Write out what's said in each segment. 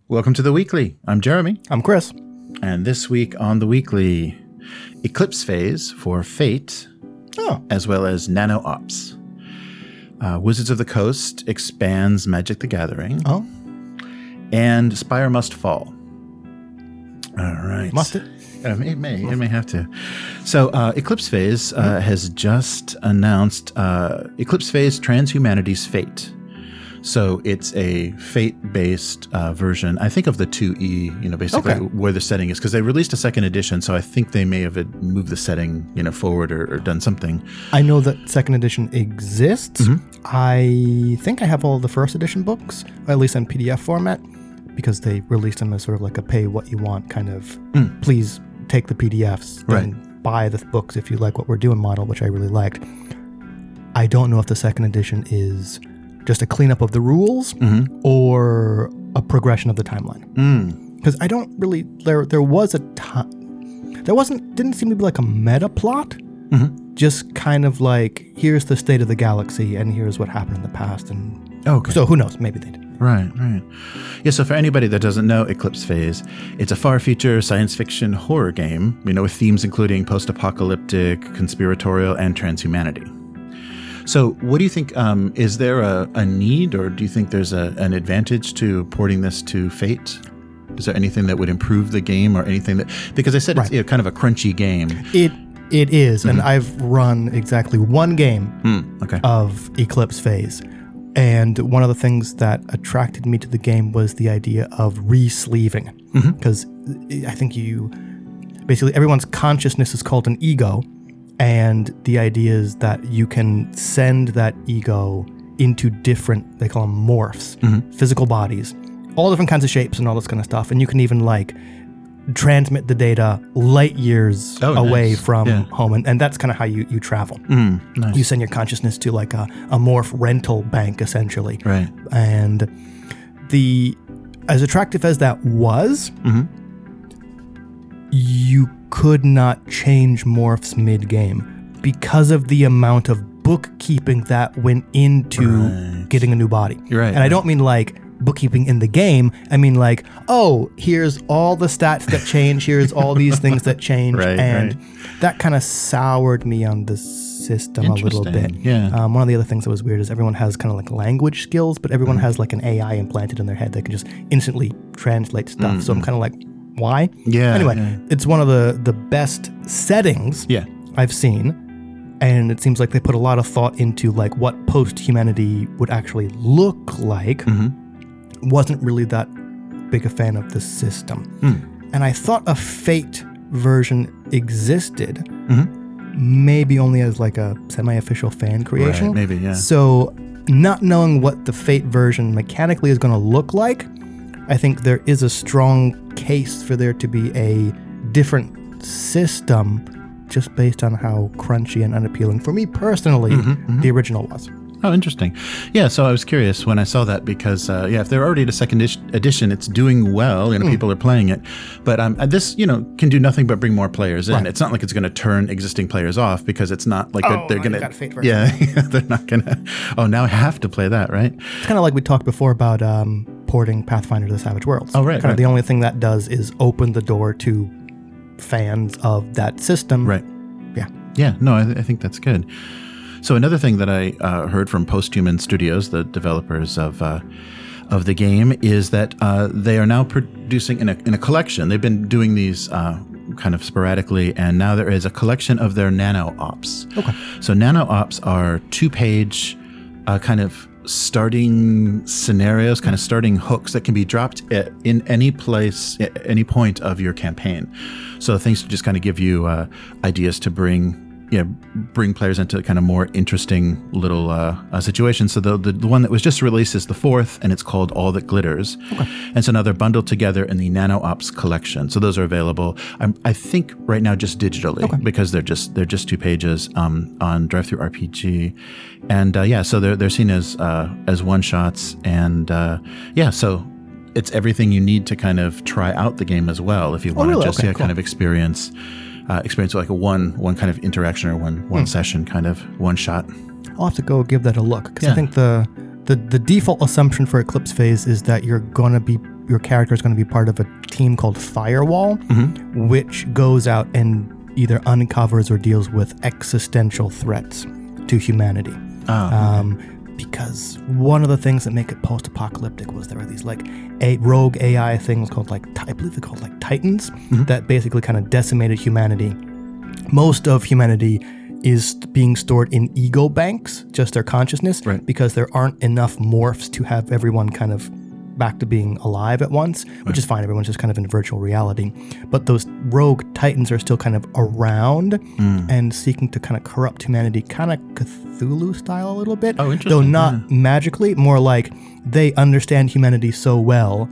Welcome to The Weekly. I'm Jeremy. I'm Chris. And this week on The Weekly, Eclipse Phase for Fate, as well as Nano Ops. Wizards of the Coast expands Magic the Gathering. And Spire Must Fall. All right. Must it? It may have to. So Eclipse Phase has just announced Eclipse Phase Transhumanity's Fate. So it's a Fate-based version, I think, of the 2E, basically where the setting is. Because they released a second edition, so I think they may have moved the setting, forward or done something. I know that second edition exists. Mm-hmm. I think I have all the first edition books, or at least in PDF format, because they released them as sort of like a pay-what-you-want kind of, please take the PDFs, then buy the books if you like what we're doing model, which I really liked. I don't know if the second edition is just a cleanup of the rules or a progression of the timeline. Because I don't really, there was a time, didn't seem to be like a meta plot, just kind of like, here's the state of the galaxy and here's what happened in the past. And so who knows, maybe they did. Right. Yeah, so for anybody that doesn't know Eclipse Phase, it's a far-feature science fiction horror game, with themes including post-apocalyptic, conspiratorial, and transhumanity. So what do you think, is there a need, or do you think there's an advantage to porting this to Fate? Is there anything that would improve the game or anything that, because I said it's kind of a crunchy game. It is, and I've run exactly one game of Eclipse Phase. And one of the things that attracted me to the game was the idea of re-sleeving. Because I think basically everyone's consciousness is called an ego. And the idea is that you can send that ego into different, they call them morphs, physical bodies, all different kinds of shapes and all this kind of stuff. And you can even transmit the data light years away from home. And that's kind of how you travel. Nice. You send your consciousness to like a morph rental bank, essentially. Right. And as attractive as that was, you could not change morphs mid-game because of the amount of bookkeeping that went into getting a new body. You're right. And I don't mean like bookkeeping in the game. I mean like, here's all the stats that change. Here's all these things that change. That kind of soured me on the system a little bit. Yeah. One of the other things that was weird is everyone has kind of like language skills, but everyone has like an AI implanted in their head that can just instantly translate stuff. So I'm kind of like, why? Yeah. Anyway, it's one of the best settings I've seen. And it seems like they put a lot of thought into like what post-humanity would actually look like. Wasn't really that big a fan of the system. And I thought a Fate version existed, maybe only as like a semi-official fan creation. Right, maybe, yeah. So not knowing what the Fate version mechanically is going to look like, I think there is a strong case for there to be a different system just based on how crunchy and unappealing, for me personally, the original was. Oh, interesting. Yeah, so I was curious when I saw that because, if they're already at a second edition, it's doing well, people are playing it. But this, can do nothing but bring more players in. Right. It's not like it's going to turn existing players off because it's not like they're going to... Yeah, they're not going to... now I have to play that, right? It's kind of like we talked before about porting Pathfinder to the Savage Worlds. Oh, right. Kind of the only thing that does is open the door to fans of that system. Right. Yeah. Yeah, no, I think that's good. So another thing that I heard from Posthuman Studios, the developers of the game, is that they are now producing in a collection. They've been doing these kind of sporadically, and now there is a collection of their Nano Ops. Okay. So Nano Ops are 2-page kind of starting scenarios, kind of starting hooks that can be dropped in any place, at any point of your campaign. So things to just kind of give you ideas to bring players into kind of more interesting little situations. So the one that was just released is the 4th, and it's called All That Glitters. Okay. And so now they're bundled together in the Nano Ops collection. So those are available, I think right now just digitally, because they're just 2 pages on DriveThru RPG. And so they're seen as one-shots. And so it's everything you need to kind of try out the game as well if you want to just kind of experience like a one kind of interaction or one session, kind of one shot. I'll have to go give that a look because I think the the default assumption for Eclipse Phase is that your character is going to be part of a team called Firewall, which goes out and either uncovers or deals with existential threats to humanity. Because one of the things that make it post-apocalyptic was there were these like rogue AI things called I believe they're called like Titans that basically kind of decimated humanity. Most of humanity is being stored in ego banks, just their consciousness, because there aren't enough morphs to have everyone kind of back to being alive at once, which is fine. Everyone's just kind of in virtual reality. But those rogue Titans are still kind of around and seeking to kind of corrupt humanity, kind of Cthulhu style a little bit. Oh, interesting. Though not magically, more like they understand humanity so well,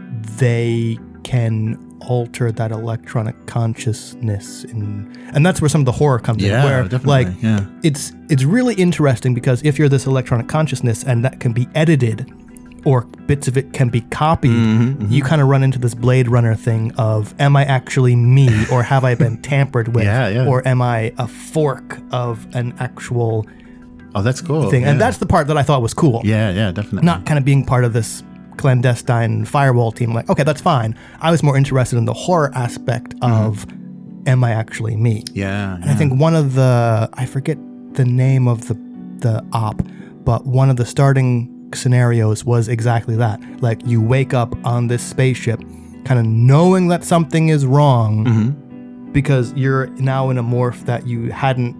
they can alter that electronic consciousness. And that's where some of the horror comes in. Where definitely. It's really interesting because if you're this electronic consciousness and that can be edited, or bits of it can be copied, you kind of run into this Blade Runner thing of, am I actually me, or have I been tampered with, or am I a fork of an actual that's cool thing? And that's the part that I thought was cool. Yeah, definitely. Not kind of being part of this clandestine Firewall team. Like, okay, that's fine. I was more interested in the horror aspect of, am I actually me? And I think one of the, I forget the name of the op, but one of the starting scenarios was exactly that. Like, you wake up on this spaceship kind of knowing that something is wrong because you're now in a morph that you hadn't,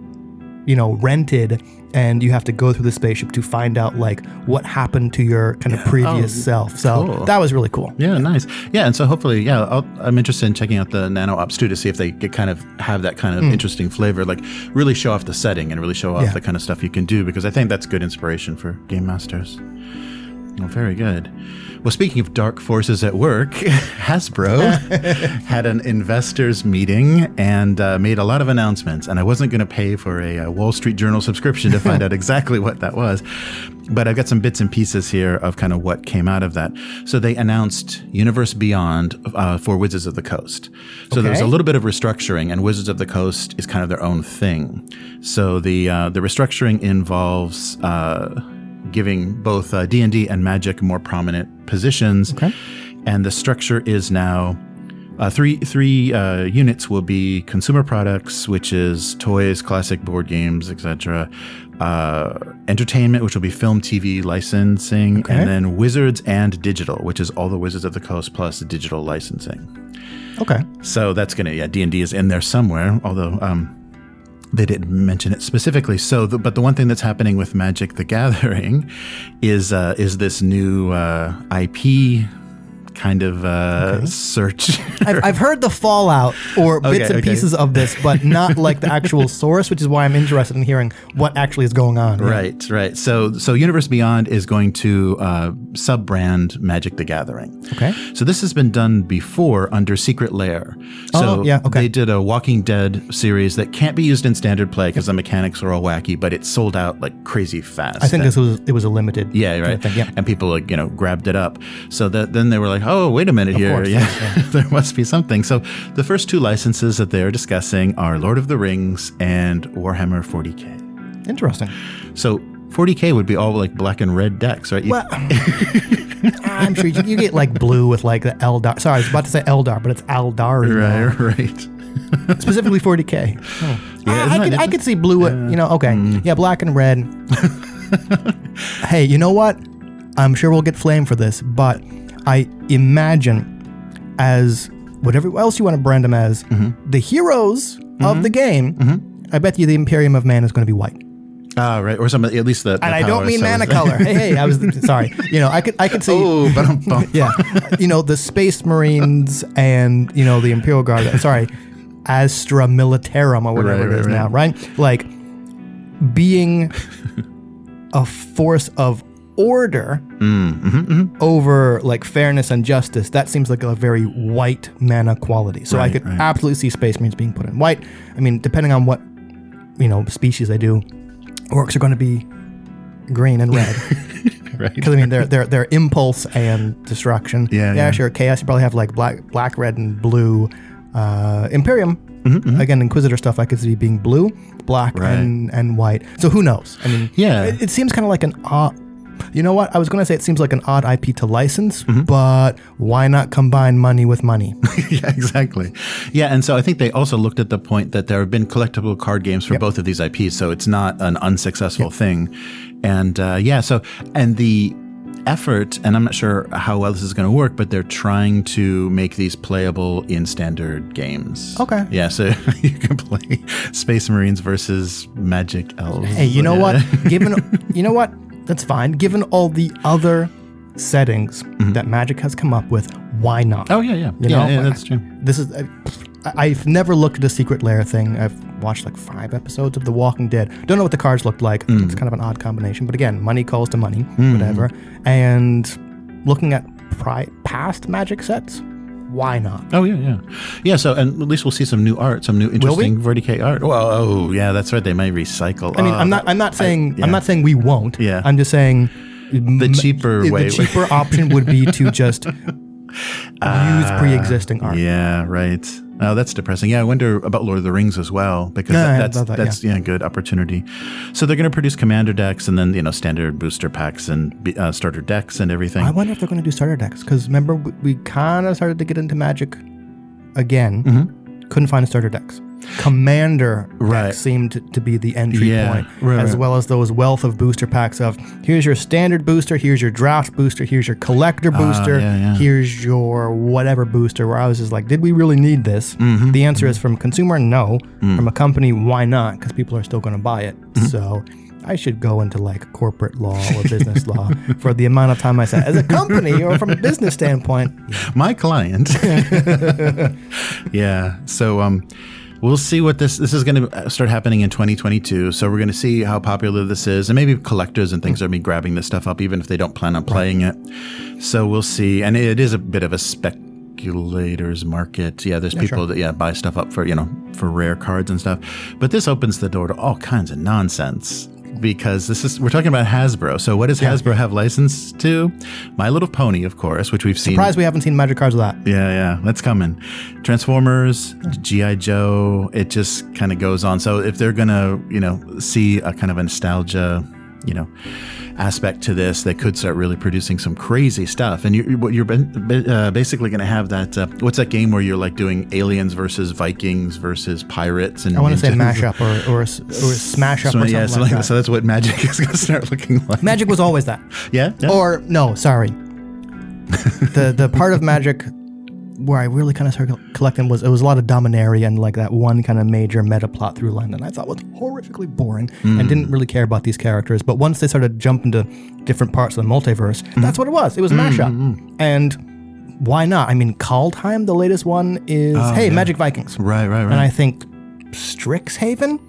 rented, and you have to go through the spaceship to find out like what happened to your kind of previous self. So that was really cool. Yeah, nice. Yeah, and so hopefully, I'm interested in checking out the Nano Ops 2 to see if they could kind of have that kind of interesting flavor, like really show off the setting and really show off the kind of stuff you can do, because I think that's good inspiration for game masters. Well, very good. Well, speaking of dark forces at work, Hasbro had an investors meeting and made a lot of announcements. And I wasn't going to pay for a Wall Street Journal subscription to find out exactly what that was. But I've got some bits and pieces here of kind of what came out of that. So they announced Universe Beyond for Wizards of the Coast. So there's a little bit of restructuring, and Wizards of the Coast is kind of their own thing. So the restructuring involves giving both D&D and Magic more prominent positions. And the structure is now three units will be consumer products, which is toys, classic board games, etc. Entertainment, which will be film, TV, licensing, and then Wizards and Digital, which is all the Wizards of the Coast plus the digital licensing. So that's gonna D&D is in there somewhere, although they didn't mention it specifically. So, but the one thing that's happening with Magic: The Gathering is this new IP kind of search. I've heard the fallout or bits and pieces of this, but not like the actual source, which is why I'm interested in hearing what actually is going on. Right. So Universe Beyond is going to sub-brand Magic: The Gathering. So this has been done before under Secret Lair. So they did a Walking Dead series that can't be used in standard play because the mechanics are all wacky, but it sold out like crazy fast. I think it was a limited. And people grabbed it up. So then they were like, oh, wait a minute here. There must be something. So the first two licenses that they're discussing are Lord of the Rings and Warhammer 40K. Interesting. So 40K would be all like black and red decks, right? Well, I'm sure you get like blue with like the Eldar. Sorry, I was about to say Eldar, but it's Aldari. Right. Specifically 40K. I could see blue. Black and red. Hey, you know what? I'm sure we'll get flame for this, but I imagine as whatever else you want to brand them as, the heroes of the game, I bet you the Imperium of Man is going to be white. Right. Or some, at least the and I don't mean mana color. Hey, I was sorry. I could see. Oh, the Space Marines and the Imperial Guard. Sorry, Astra Militarum or whatever it is now, right? Like being a force of order over like fairness and justice. That seems like a very white mana quality. So I could absolutely see Space Marines being put in white. I mean, depending on what species they do, orcs are going to be green and red. Because I mean they're impulse and destruction. Sure. Chaos, you probably have like black, red, and blue. Imperium, again, Inquisitor stuff I could see being blue, black, and white. So who knows? I mean, it seems kind of like an You know what? I was going to say it seems like an odd IP to license, but why not combine money with money? Yeah, exactly. Yeah, and so I think they also looked at the point that there have been collectible card games for both of these IPs, so it's not an unsuccessful thing. And and the effort, and I'm not sure how well this is going to work, but they're trying to make these playable in standard games. Okay. Yeah, so you can play Space Marines versus Magic Elves. Hey, you know what? You know what? That's fine. Given all the other settings that Magic has come up with, why not? Oh, yeah. You know? Yeah, that's true. This is... I've never looked at a Secret Lair thing. I've watched like 5 episodes of The Walking Dead. Don't know what the cards looked like. It's kind of an odd combination. But again, money calls to money, whatever. And looking at past Magic sets, why not? Oh, yeah. Yeah, so and at least we'll see some new art, some new interesting Verticay art. Well, yeah, that's right. They might recycle. I mean, I'm not saying we won't. Yeah. I'm just saying the cheaper way. The cheaper option would be to just use pre-existing art. Yeah, right. Oh, that's depressing. Yeah, I wonder about Lord of the Rings as well, because that's a good opportunity. So they're going to produce commander decks and then, standard booster packs and starter decks and everything. I wonder if they're going to do starter decks, because remember, we kind of started to get into Magic again. Couldn't find starter decks. Commander decks seemed to be the entry point, as well as those wealth of booster packs of here's your standard booster, here's your draft booster, here's your collector booster, here's your whatever booster, where I was just like, did we really need this? The answer is from consumer, no. From a company, why not? Because people are still going to buy it. So I should go into like corporate law or business law for the amount of time I said. As a company or from a business standpoint. My client. Yeah. So, we'll see what this is going to start happening in 2022. So we're going to see how popular this is, and maybe collectors and things are be grabbing this stuff up, even if they don't plan on playing it. So we'll see. And it is a bit of a speculators market. Yeah, there's people that buy stuff up for for rare cards and stuff. But this opens the door to all kinds of nonsense. Because we're talking about Hasbro. So what does Hasbro have license to? My Little Pony, of course, which we've seen. Surprised we haven't seen Magic cards of that. Yeah, that's coming. Transformers, G.I. Joe, it just kind of goes on. So if they're going to, see a kind of a nostalgia, aspect to this, they could start really producing some crazy stuff. And you're basically going to have that, what's that game where you're like doing aliens versus Vikings versus pirates? And I want to say mashup or smash up or something like that. So that's what Magic is going to start looking like. Magic was always that. Yeah? Or, no, sorry. The part of Magic where I really kind of started collecting was a lot of Dominaria and like that one kind of major meta plot through line that I thought was horrifically boring and didn't really care about these characters. But once they started jumping to different parts of the multiverse, that's what it was. It was mashup. And why not? I mean, Kaldheim, the latest one, is Magic Vikings. Right. And I think Strixhaven,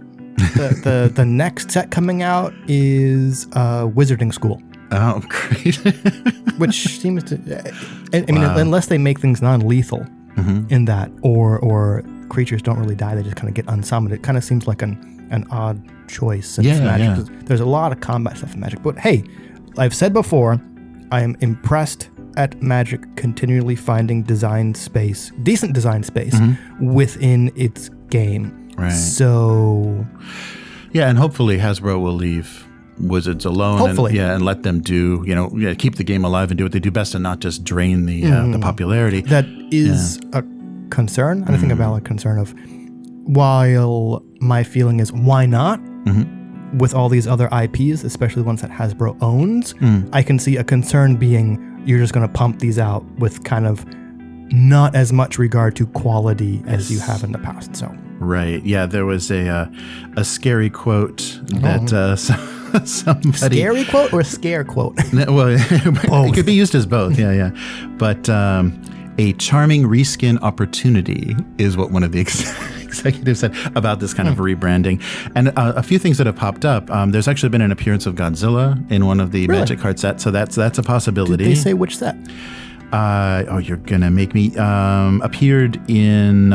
the next set coming out is Wizarding School. Oh, great. Which seems to... I mean, unless they make things non-lethal in that, or creatures don't really die, they just kind of get unsummoned. It kind of seems like an odd choice. Since Magic, there's a lot of combat stuff in Magic. But hey, I've said before, I am impressed at Magic continually finding decent design space within its game. Right. So... Yeah, and hopefully Hasbro will leave Wizards alone. Hopefully. And let them do, keep the game alive and do what they do best and not just drain the popularity. That is a concern, and I think a valid concern of, while my feeling is why not? With all these other IPs, especially the ones that Hasbro owns, I can see a concern being you're just going to pump these out with kind of not as much regard to quality as you have in the past. So right, yeah, there was a scary quote that somebody... Scary quote or scare quote? Well, it could be used as both. Yeah. But a charming reskin opportunity is what one of the executives said about this kind of rebranding. And a few things that have popped up. There's actually been an appearance of Godzilla in one of the Magic card sets, so that's a possibility. Did they say which set? You're gonna make me appeared in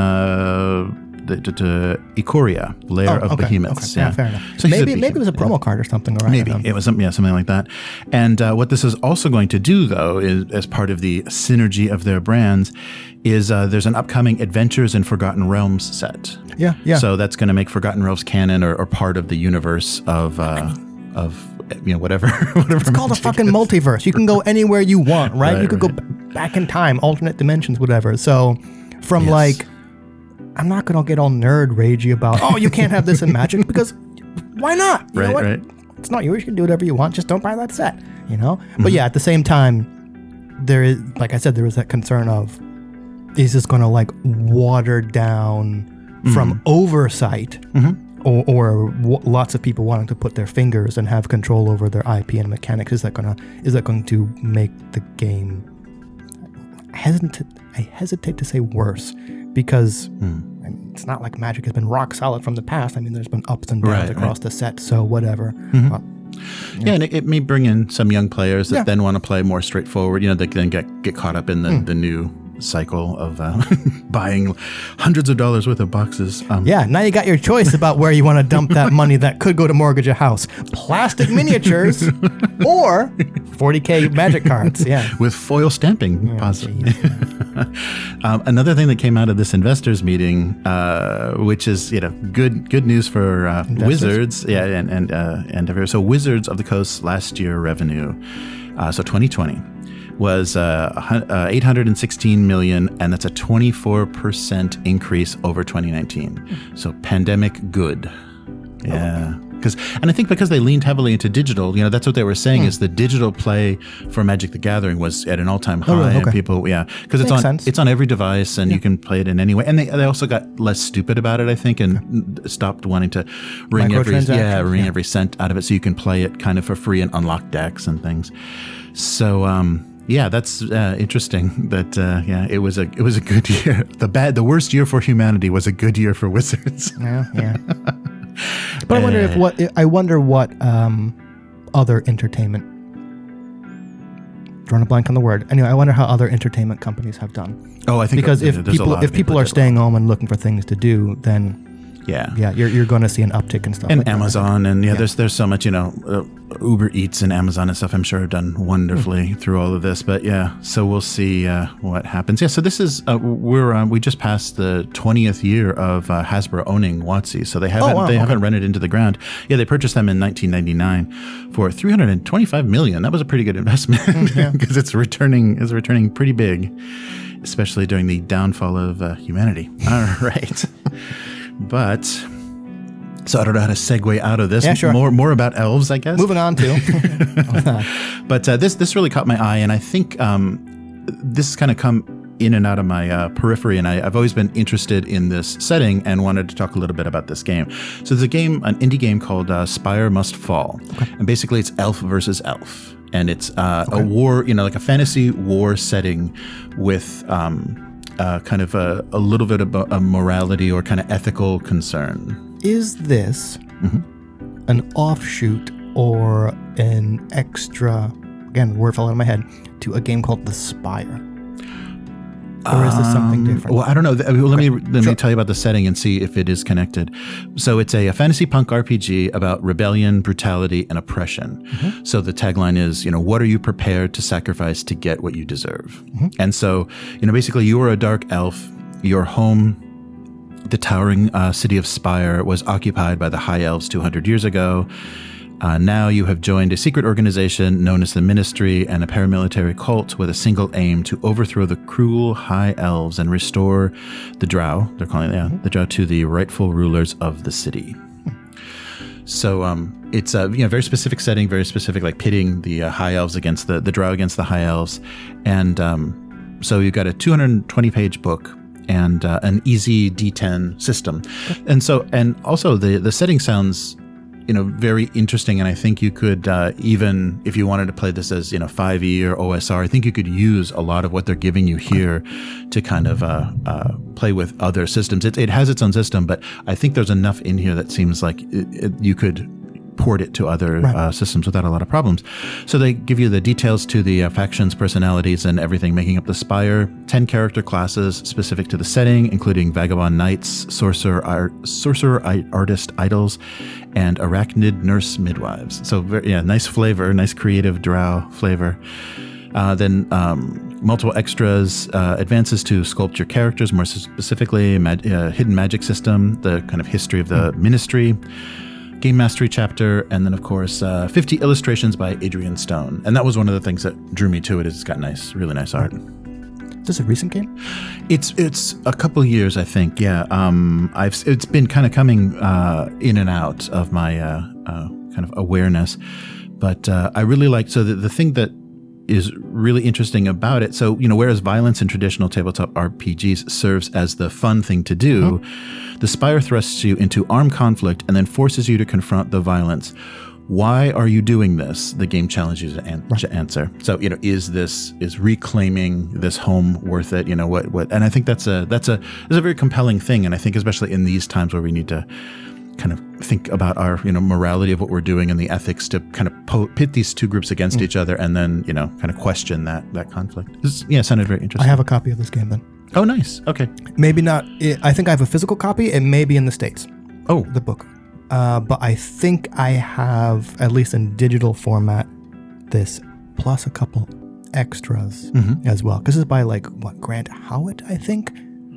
the Ikoria, Lair of Behemoths. Okay. Yeah, fair enough. So maybe it was a promo card or something. Maybe it was something like that. And what this is also going to do, though, is as part of the synergy of their brands, is there's an upcoming Adventures in Forgotten Realms set. Yeah. So that's going to make Forgotten Realms canon or part of the universe of whatever. It's called a fucking multiverse. You can go anywhere you want, right? You could go back in time, alternate dimensions, whatever. So from I'm not going to get all nerd ragey about, you can't have this in Magic, because why not? You know what? Right. It's not yours. You can do whatever you want. Just don't buy that set, But yeah, at the same time, there is, like I said, there is that concern of, is this going to water down from oversight or lots of people wanting to put their fingers and have control over their IP and mechanics? Is that going to make the game, I hesitate to say worse, because it's not like Magic has been rock solid from the past. I mean, there's been ups and downs across the set, so whatever. And it may bring in some young players that then want to play more straightforward. They then get caught up in the new cycle of buying hundreds of dollars worth of boxes. Now you got your choice about where you want to dump that money that could go to mortgage a house. Plastic miniatures or 40K Magic cards. Yeah. With foil stamping, possibly. Another thing that came out of this investors meeting, which is good news for Wizards, and so Wizards of the Coast last year revenue, so 2020. Was 816 million, and that's a 24% increase over 2019. So pandemic good. Yeah. And I think because they leaned heavily into digital, that's what they were saying is the digital play for Magic the Gathering was at an all-time high. Really? Okay. And people, because it's on every device and you can play it in any way. And they also got less stupid about it, I think, and stopped wanting to wring every cent out of it, so you can play it kind of for free and unlock decks and things. So that's interesting. That it was a good year. The worst year for humanity was a good year for Wizards. Yeah. But I wonder what other entertainment. Drawing a blank on the word. Anyway, I wonder how other entertainment companies have done. Oh, I think because if people are staying home and looking for things to do, then. You're going to see an uptick and stuff. And like Amazon, and there's so much, Uber Eats and Amazon and stuff, I'm sure have done wonderfully through all of this. But so we'll see what happens. Yeah, so this is we just passed the 20th year of Hasbro owning WotC, so they haven't run it into the ground. Yeah, they purchased them in 1999 for $325 million. That was a pretty good investment because it's returning pretty big, especially during the downfall of humanity. All right. But so I don't know how to segue out of this. Yeah, sure. More about elves, I guess. Moving on to. But this really caught my eye, and I think this has kind of come in and out of my periphery, and I've always been interested in this setting and wanted to talk a little bit about this game. So there's an indie game called Spire Must Fall, and basically it's elf versus elf, and it's a war, like a fantasy war setting with. Kind of a little bit of a morality or kind of ethical concern. Is this an offshoot or an extra, again, the word fell out of my head, to a game called The Spire? Or is this something different? Well, I don't know. Let me tell you about the setting and see if it is connected. So it's a fantasy punk RPG about rebellion, brutality, and oppression. So the tagline is, what are you prepared to sacrifice to get what you deserve? And so, basically you were a dark elf. Your home, the towering city of Spire, was occupied by the High Elves 200 years ago. Now you have joined a secret organization known as the Ministry and a paramilitary cult with a single aim to overthrow the cruel High Elves and restore the Drow, they're calling it the Drow, to the rightful rulers of the city. So it's a very specific setting, very specific, like pitting the High Elves against the Drow against the High Elves. And so you've got a 220-page book and an easy D10 system. And also the setting sounds very interesting, and I think you could even if you wanted to play this as 5e or OSR, I think you could use a lot of what they're giving you here to kind of play with other systems. It has its own system, but I think there's enough in here that seems like you could port it to other systems without a lot of problems. So they give you the details to the factions, personalities, and everything making up the Spire. 10 character classes specific to the setting, including Vagabond Knights, Sorcerer Artist Idols, and Arachnid Nurse Midwives. So nice flavor, nice creative drow flavor. Then multiple extras, advances to sculpt your characters, more specifically hidden magic system, the kind of history of the Ministry. Game Mastery chapter, and then of course 50 illustrations by Adrian Stone. And that was one of the things that drew me to it. Is it's got really nice art. Is this a recent game? It's a couple of years, I think. Yeah, it's been kind of coming in and out of my kind of awareness, but I really liked. So the thing that is really interesting about it. So, whereas violence in traditional tabletop RPGs serves as the fun thing to do, the Spire thrusts you into armed conflict and then forces you to confront the violence. Why are you doing this? The game challenges you to answer. So, is reclaiming this home worth it? What? And I think that's a very compelling thing. And I think especially in these times where we need to kind of think about our, morality of what we're doing and the ethics to kind of pit these two groups against each other and then, kind of question that conflict. Sounded very interesting. I have a copy of this game then. Oh, nice. Okay. Maybe not. I think I have a physical copy. It may be in the States. Oh. The book. But I think I have, at least in digital format, this plus a couple extras as well. Because it's by Grant Howitt, I think.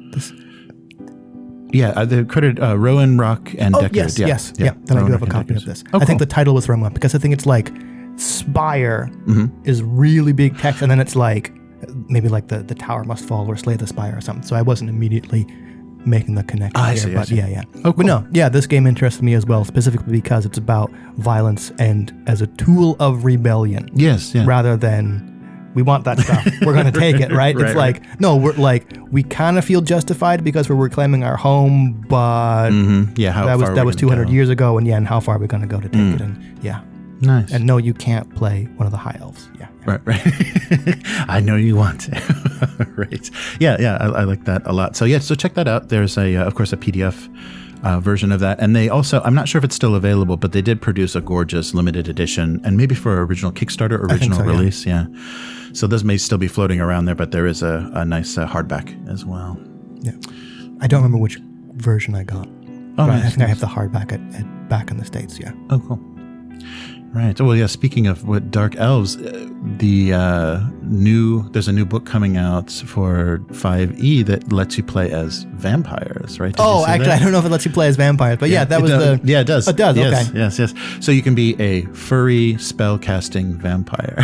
Yeah, the credit Rowan, Rock, and Deckard. Yes. Then Rowan, I do have a Rock, copy and of this. Oh, I think cool. the title was the wrong one because I think it's Spire is really big text, and then it's maybe the tower must fall or slay the spire or something. So I wasn't immediately making the connection I here. see. But yeah. Oh, cool. But no, this game interested me as well, specifically because it's about violence and as a tool of rebellion. Yes, yeah. Rather than we want that stuff, we're going to take it, right? It's no, we're we kind of feel justified because we're reclaiming our home, but that was 200 years ago, and how far are we going to go to take it? And nice. And no, you can't play one of the high elves. Yeah. Right. I know you want to. Right. Yeah. I like that a lot. So so check that out. There's of course, a PDF version of that. And they also, I'm not sure if it's still available, but they did produce a gorgeous limited edition, and maybe for original Kickstarter, original release. Yeah. So those may still be floating around there, but there is a nice hardback as well. Yeah. I don't remember which version I got. Oh, nice, I think I have the hardback back in the States. Yeah. Oh, cool. Right. Well, yeah. Speaking of Dark Elves, there's a new book coming out for 5e that lets you play as vampires, right? Actually, I don't know if it lets you play as vampires, but that was the... Yeah, it does. It does, yes, okay. Yes. So you can be a furry spell-casting vampire.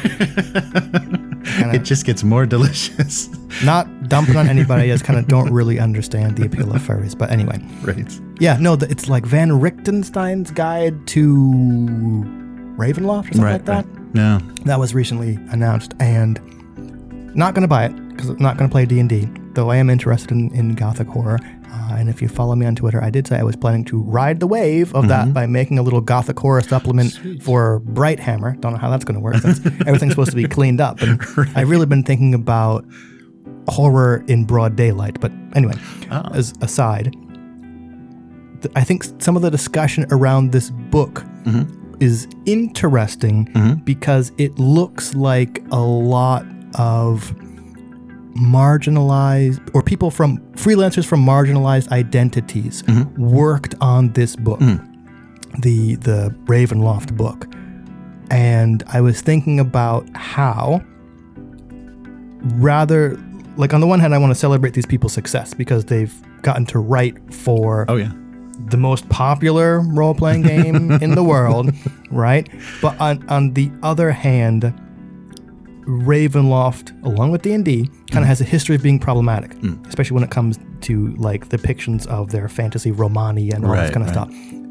It just gets more delicious. Not dumping on anybody. I just kind of don't really understand the appeal of furries, but anyway. Right. Yeah, no, it's like Van Richtenstein's Guide to Ravenloft or something like that. Right. Yeah. That was recently announced, and not going to buy it because I'm not going to play D&D, though I am interested in Gothic horror. And if you follow me on Twitter, I did say I was planning to ride the wave of that by making a little Gothic horror supplement for Brighthammer. Don't know how that's going to work since everything's supposed to be cleaned up. And I've really been thinking about horror in broad daylight. But anyway, as aside, I think some of the discussion around this book is interesting because it looks like a lot of marginalized or freelancers from marginalized identities worked on this book, the Ravenloft book. And I was thinking about how rather, on the one hand, I want to celebrate these people's success because they've gotten to write for the most popular role-playing game in the world, right? But on the other hand, Ravenloft, along with D&D, kind of has a history of being problematic, especially when it comes to depictions of their fantasy romani and all this kind of stuff.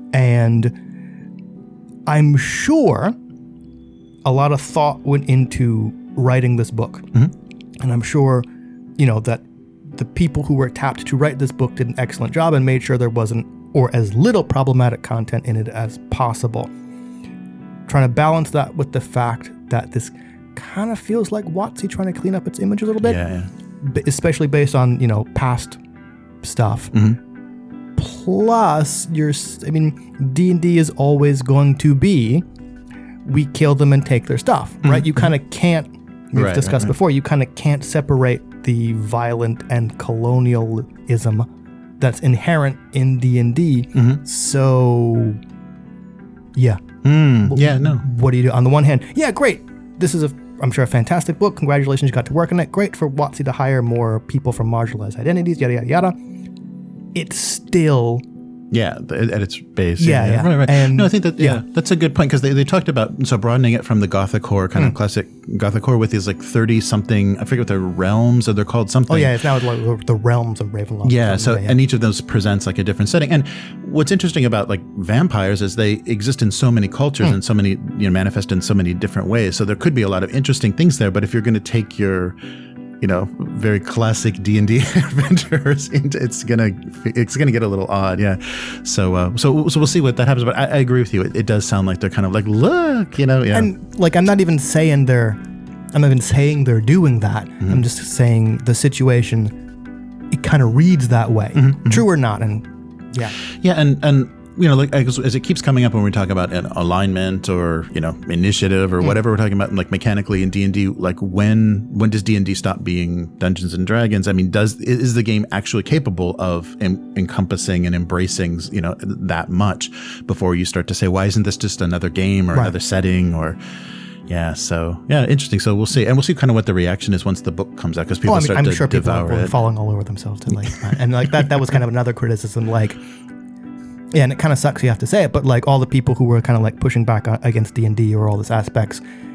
And I'm sure a lot of thought went into writing this book. And I'm sure, that the people who were tapped to write this book did an excellent job and made sure there wasn't or as little problematic content in it as possible. Trying to balance that with the fact that this kind of feels like WotC trying to clean up its image a little bit, especially based on past stuff. Plus, D&D is always going to be we kill them and take their stuff, right? You kind of can't. We've discussed before. You kind of can't separate the violent and colonialism that's inherent in D&D. So, yeah. What do you do? On the one hand, great. This is I'm sure a fantastic book. Congratulations, you got to work on it. Great for WotC to hire more people from marginalized identities, yada, yada, yada. It's still At its base. Yeah. Right. And no, I think that that's a good point, because they talked about broadening it from the Gothic horror, kind of classic Gothic horror, with these like 30 something, I forget what their realms, or they're called something. Oh yeah, it's now like the realms of Ravenloft. Yeah, and each of those presents like a different setting. And what's interesting about like vampires is they exist in so many cultures and so many, manifest in so many different ways. So there could be a lot of interesting things there. But if you're going to take your very classic D&D adventures, it's gonna get a little odd, yeah. So we'll see what that happens. But I agree with you. It does sound like they're kind of like, look, yeah. And like, I'm not even saying they're doing that. I'm just saying the situation, it kind of reads that way, true or not, and and. Like as it keeps coming up when we talk about an alignment or initiative or whatever we're talking about, like mechanically in D&D, like when does D&D stop being Dungeons and Dragons? I mean, is the game actually capable of encompassing and embracing that much before you start to say, why isn't this just another game or another setting or? Yeah, so interesting. So we'll see, and we'll see kind of what the reaction is once the book comes out, because people start to devour it. People are falling all over themselves and that was kind of another criticism, like. Yeah, and it kind of sucks you have to say it, but like all the people who were kind of like pushing back against D&D or all these aspects,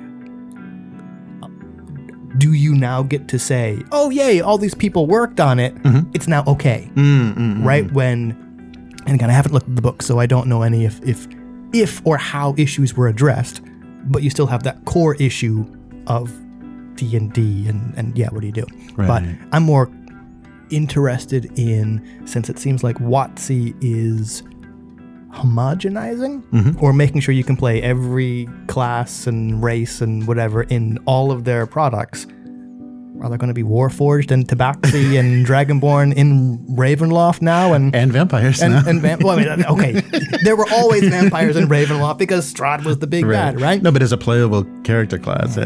do you now get to say, oh yay, all these people worked on it, it's now okay, right? And again, I haven't looked at the book, so I don't know any if or how issues were addressed, but you still have that core issue of D&D and what do you do? Right. But I'm more interested in, since it seems like WotC is homogenizing or making sure you can play every class and race and whatever in all of their products. Are there going to be Warforged and Tabaxi and Dragonborn in Ravenloft now? And vampires now. Okay. There were always vampires in Ravenloft because Strahd was the big bad, right? No, but as a playable character class.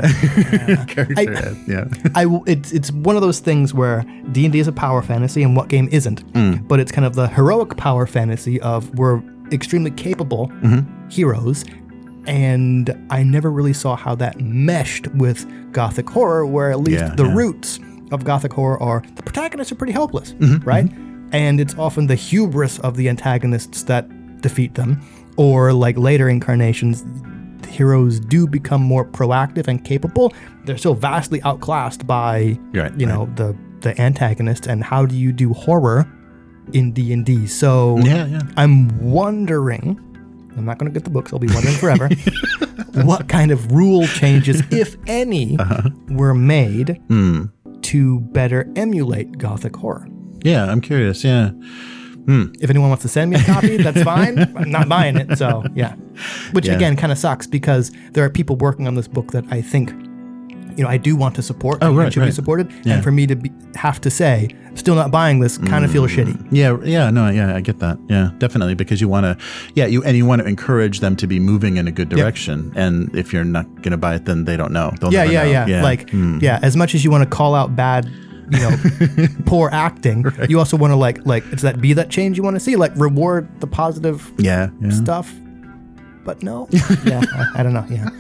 It's one of those things where D&D is a power fantasy and what game isn't? But it's kind of the heroic power fantasy of we're extremely capable heroes. And I never really saw how that meshed with Gothic horror, where at least the roots of Gothic horror are the protagonists are pretty helpless, right? And it's often the hubris of the antagonists that defeat them. Or like later incarnations, the heroes do become more proactive and capable. They're still vastly outclassed by, the antagonists. And how do you do horror in D&D? So I'm wondering... I'm not going to get the books. I'll be wondering forever what kind of rule changes, if any, were made to better emulate Gothic horror. Yeah, I'm curious. Yeah. If anyone wants to send me a copy, that's fine. I'm not buying it. So, yeah. Which, again, kind of sucks because there are people working on this book that I think, I do want to support and should be supported. Yeah. And for me to have to say, still not buying this, kind of feels shitty. I get that. Yeah, definitely, because you want to, you want to encourage them to be moving in a good direction. Yep. And if you're not going to buy it, then they don't know. They'll never know. As much as you want to call out bad, poor acting, you also want to it's that change you want to see, like reward the positive stuff. But no, I don't know. Yeah.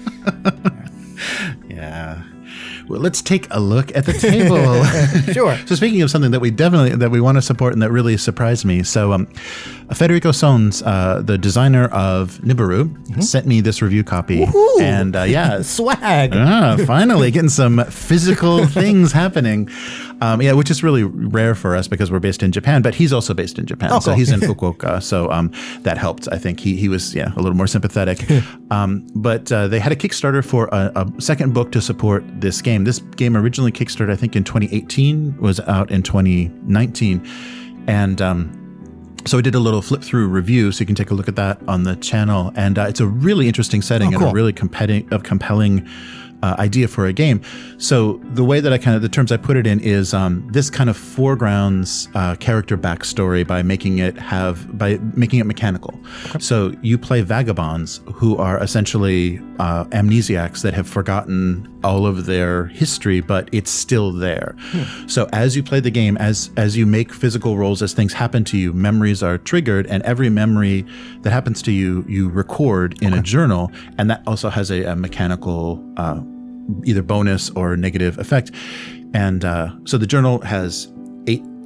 Yeah. Well, let's take a look at the table. Sure. So speaking of something that we want to support and that really surprised me. So Federico Sons, the designer of Nibiru, sent me this review copy. Woohoo! And swag. Finally getting some physical things happening. Which is really rare for us because we're based in Japan, but he's also based in Japan. So he's in Fukuoka. So that helped. I think he was a little more sympathetic. But they had a Kickstarter for a second book to support this game. This game originally kickstarted, I think, in 2018, was out in 2019. And so I did a little flip through review, so you can take a look at that on the channel. And it's a really interesting setting and a really compelling idea for a game. So the way that the terms I put it in is this kind of foregrounds character backstory by making it mechanical. Okay. So you play vagabonds who are essentially amnesiacs that have forgotten all of their history, but it's still there. So as you play the game, as you make physical rolls, as things happen to you, memories are triggered, and every memory that happens to you, you record in a journal, and that also has a mechanical either bonus or negative effect. And so the journal has eight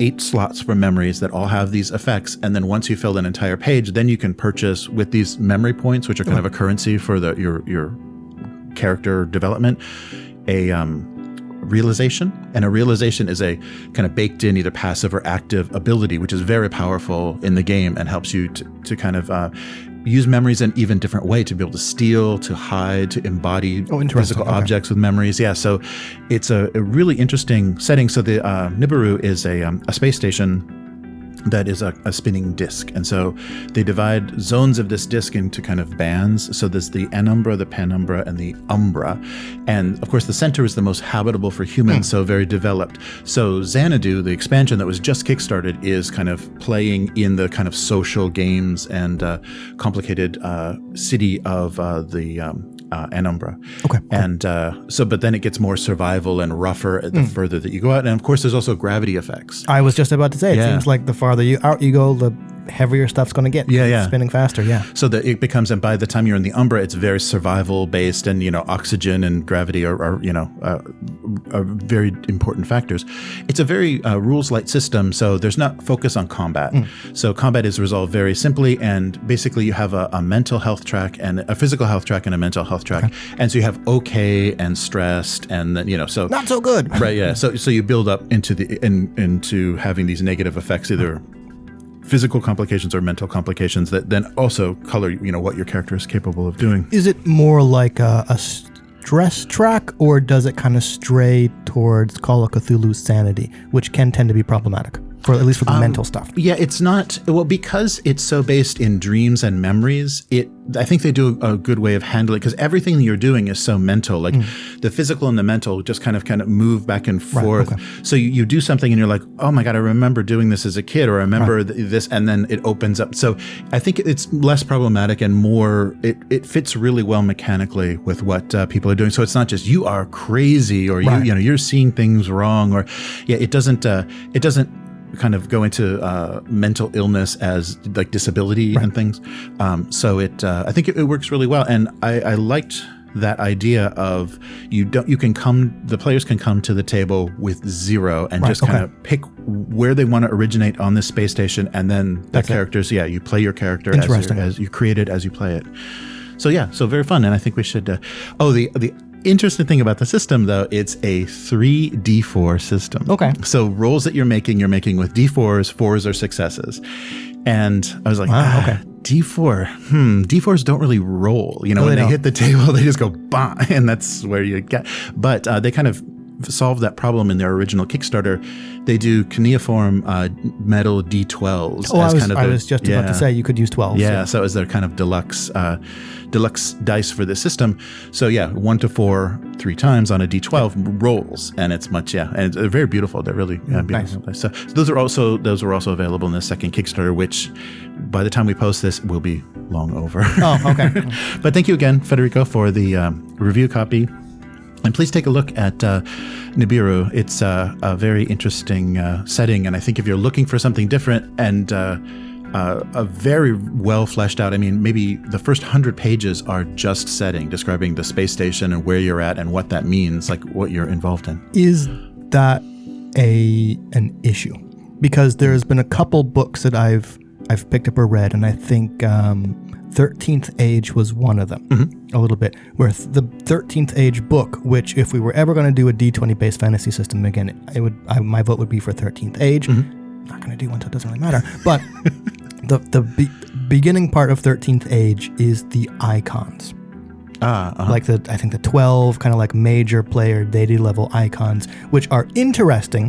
8 slots for memories that all have these effects. And then once you fill an entire page, then you can purchase with these memory points, which are kind of a currency for your character development, a realization. And a realization is a kind of baked in either passive or active ability, which is very powerful in the game and helps you to kind of use memories in even different way, to be able to steal, to hide, to embody physical objects with memories. Yeah, so it's a really interesting setting. So the Nibiru is a space station that is a spinning disk. And so they divide zones of this disk into kind of bands. So there's the Anumbra, the Penumbra, and the Umbra. And of course, the center is the most habitable for humans, so very developed. So Xanadu, the expansion that was just kickstarted, is kind of playing in the kind of social games and complicated city of the Anumbra. Okay. And but then it gets more survival and rougher the further that you go out. And of course, there's also gravity effects. I was just about to say, it seems like the farther out you go, the heavier stuff's going to get. Yeah. Spinning faster, yeah. So that it becomes, and by the time you're in the Umbra, it's very survival based, and oxygen and gravity are very important factors. It's a very rules light system, so there's not focus on combat. So combat is resolved very simply, and basically you have a mental health track and a physical health track and a mental health track, and so you have okay and stressed, and then so not so good. Right? Yeah. So you build up into having these negative effects, either physical complications or mental complications, that then also color what your character is capable of doing. Is it more like a stress track, or does it kind of stray towards Call of Cthulhu's sanity, which can tend to be problematic, for at least for the mental stuff? Yeah, it's not, because it's so based in dreams and memories, I think they do a good way of handling it, because everything you're doing is so mental. Like the physical and the mental just kind of move back and forth. Right, okay. So you do something and you're like, oh my God, I remember doing this as a kid, or I remember this, and then it opens up. So I think it's less problematic and more, it fits really well mechanically with what people are doing. So it's not just you are crazy, or you're seeing things wrong, or it doesn't kind of go into mental illness as like disability and things. So I think it works really well. And I liked that idea of the players can come to the table with 0 and just kind of pick where they want to originate on this space station. And then the characters, you play your character as you create it as you play it. So very fun. And I think we should, the interesting thing about the system, though, it's a 3d4 system. Okay. So rolls that you're making with d4s. 4s are successes. And I was like, D4. D4s don't really roll. When they hit the table, they just go bang, and that's where you get. But they kind of solved that problem in their original Kickstarter. They do cuneiform metal D12s. I was just about to say you could use 12. Yeah, so as their kind of deluxe dice for the system. So 1 to 4, 3 times on a D12 rolls, and it's much and they're very beautiful. They're really beautiful. Nice. So those were also available in the second Kickstarter, which by the time we post this will be long over. Oh, okay. But thank you again, Federico, for the review copy. And please take a look at Nibiru. It's a very interesting setting, and I think if you're looking for something different and a very well fleshed out, maybe the first 100 pages are just setting, describing the space station and where you're at and what that means, like what you're involved in. Is that an issue? Because there's been a couple books that I've picked up or read, and I think 13th Age was one of them, a little bit, where the 13th Age book, which if we were ever going to do a D20 based fantasy system again, my vote would be for 13th Age. Not going to do one, so it doesn't really matter. But the beginning part of 13th Age is the icons. Like I think the 12 kind of like major player deity level icons, which are interesting,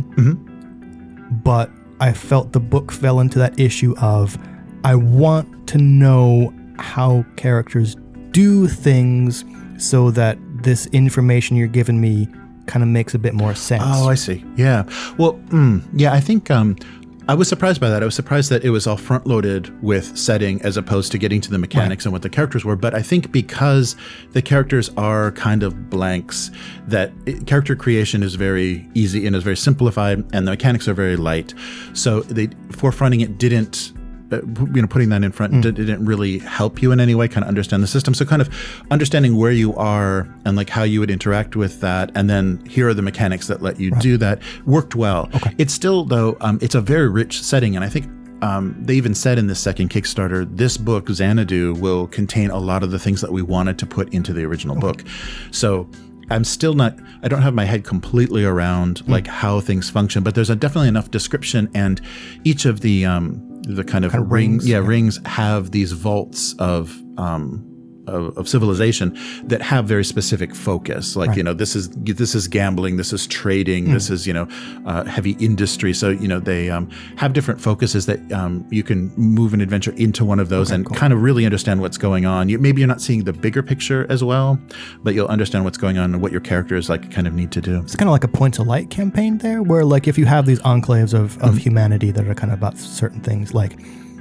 but I felt the book fell into that issue of, I want to know how characters do things so that this information you're giving me kind of makes a bit more sense. Oh, I see. Yeah. Well, I think I was surprised by that. I was surprised that it was all front-loaded with setting as opposed to getting to the mechanics and what the characters were. But I think because the characters are kind of blanks, that character creation is very easy and is very simplified, and the mechanics are very light. So forefronting it didn't putting that in front didn't really help you in any way kind of understand the system. So kind of understanding where you are and like how you would interact with that, and then here are the mechanics that let you do that, worked well. Okay. It's still, though, it's a very rich setting, and I think they even said in the second Kickstarter, this book, Xanadu, will contain a lot of the things that we wanted to put into the original book. So I don't have my head completely around like how things function, but there's definitely enough description, and each of the kind of rings. Yeah, rings have these vaults of civilization that have very specific focus. Like, this is gambling, this is trading, this is, heavy industry. So, they have different focuses that you can move an adventure into one of those and kind of really understand what's going on. Maybe you're not seeing the bigger picture as well, but you'll understand what's going on and what your characters like kind of need to do. It's kind of like a Points of Light campaign there, where like if you have these enclaves of humanity that are kind of about certain things, like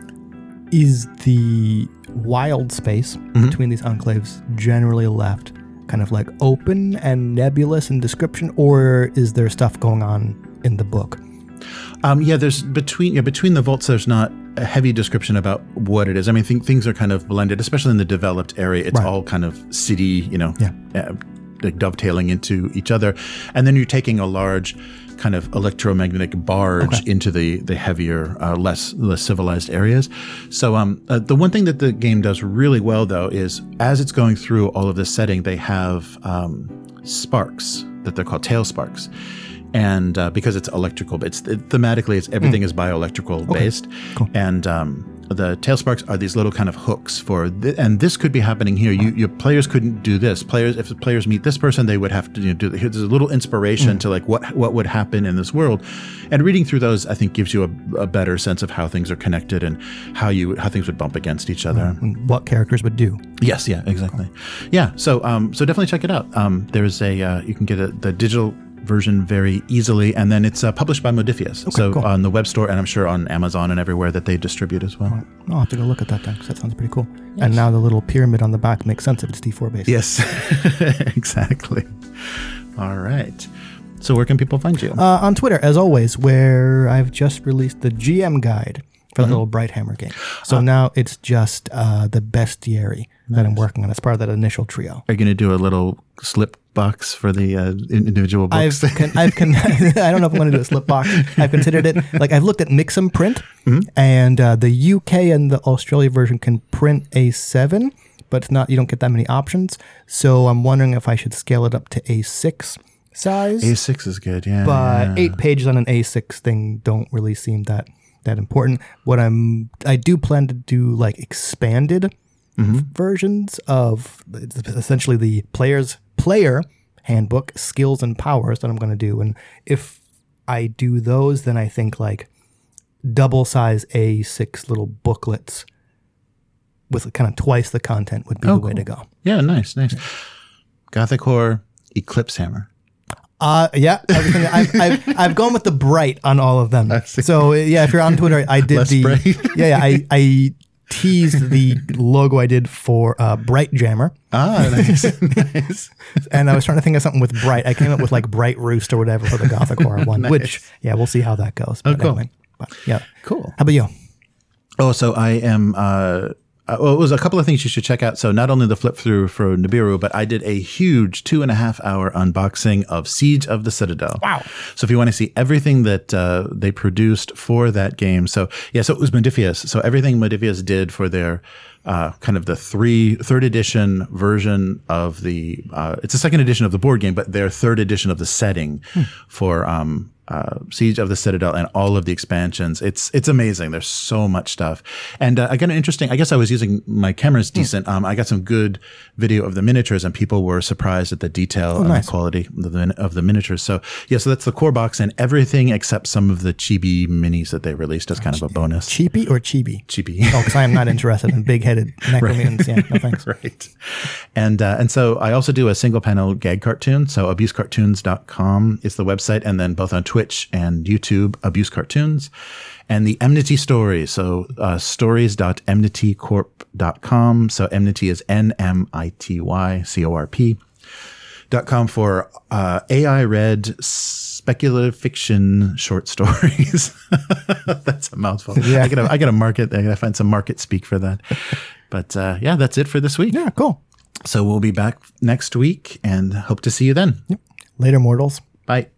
is the wild space between these enclaves generally left kind of like open and nebulous in description, or is there stuff going on in the book? There's between the vaults, there's not a heavy description about what it is. I mean, things are kind of blended, especially in the developed area. It's all kind of city, like dovetailing into each other. And then you're taking a large kind of electromagnetic barge into the heavier, less civilized areas. So the one thing that the game does really well, though, is as it's going through all of this setting, they have sparks that they're called tail sparks. And because it's electrical, thematically, everything is bioelectrical based. Cool. And the tail sparks are these little kind of hooks and this could be happening here. Your players couldn't do this. If the players meet this person, they would have to do. There's a little inspiration to like what would happen in this world. And reading through those, I think, gives you a better sense of how things are connected and how things would bump against each other. And what characters would do. Yes. Yeah. Exactly. Yeah. So definitely check it out. There's you can get the digital version very easily, and then it's published by Modiphius, on the web store, and I'm sure on Amazon and everywhere that they distribute as well. Right. I'll have to go look at that then, because that sounds pretty cool. Yes. And now the little pyramid on the back makes sense if it's D4 based. Yes, exactly. All right. So where can people find you? On Twitter, as always, where I've just released the GM guide for the little Brighthammer game. So now it's just the bestiary that I'm working on as part of that initial trio. Are you going to do a little slip box for the individual books? I don't know if I'm going to do a slip box. I've considered it. Like, I've looked at Mix'em Print, and the UK and the Australia version can print A7, but it's not. You don't get that many options. So I'm wondering if I should scale it up to A6 size. A6 is good, yeah. But 8 pages on an A6 thing don't really seem that important. I do plan to do like expanded versions of essentially the player handbook, skills and powers that I'm going to do. And if I do those, then I think like double size A6 little booklets with kind of twice the content would be the way to go. Yeah, nice. Gothic Horror, Eclipse Hammer. Yeah, everything. I've gone with the bright on all of them. So yeah, if you're on Twitter, I did I teased the logo I did for Bright Jammer. Nice. Nice. And I was trying to think of something with bright. I came up with like Bright Roost or whatever for the Gothic Horror one, which we'll see how that goes. But cool. Anyway, yeah, cool. How about you? Oh, so I am. It was a couple of things you should check out. So not only the flip through for Nibiru, but I did a huge 2.5 hour unboxing of Siege of the Citadel. Wow. So if you want to see everything that they produced for that game. So it was Modiphius. So everything Modiphius did for their kind of the third edition version of the, it's a second edition of the board game, but their third edition of the setting for Siege of the Citadel and all of the expansions. It's amazing. There's so much stuff. And I got an interesting, I guess I was using, my camera's decent. I got some good video of the miniatures and people were surprised at the detail and the quality of the miniatures. So so that's the core box and everything except some of the chibi minis that they released as kind of a bonus. Cheapy or chibi? Chibi. Oh, because I am not interested in big-headed necromutants. Yeah, no thanks. Right. And so I also do a single panel gag cartoon. So abusecartoons.com is the website, and then both on Twitch and YouTube, Abuse Cartoons, and the Enmity Stories. So stories.enmitycorp.com. So Enmity is NMITYCORP.com for AI read speculative fiction short stories. That's a mouthful. Yeah. I gotta market. I gotta find some market speak for that. But yeah, that's it for this week. Yeah, cool. So we'll be back next week and hope to see you then. Later, mortals. Bye.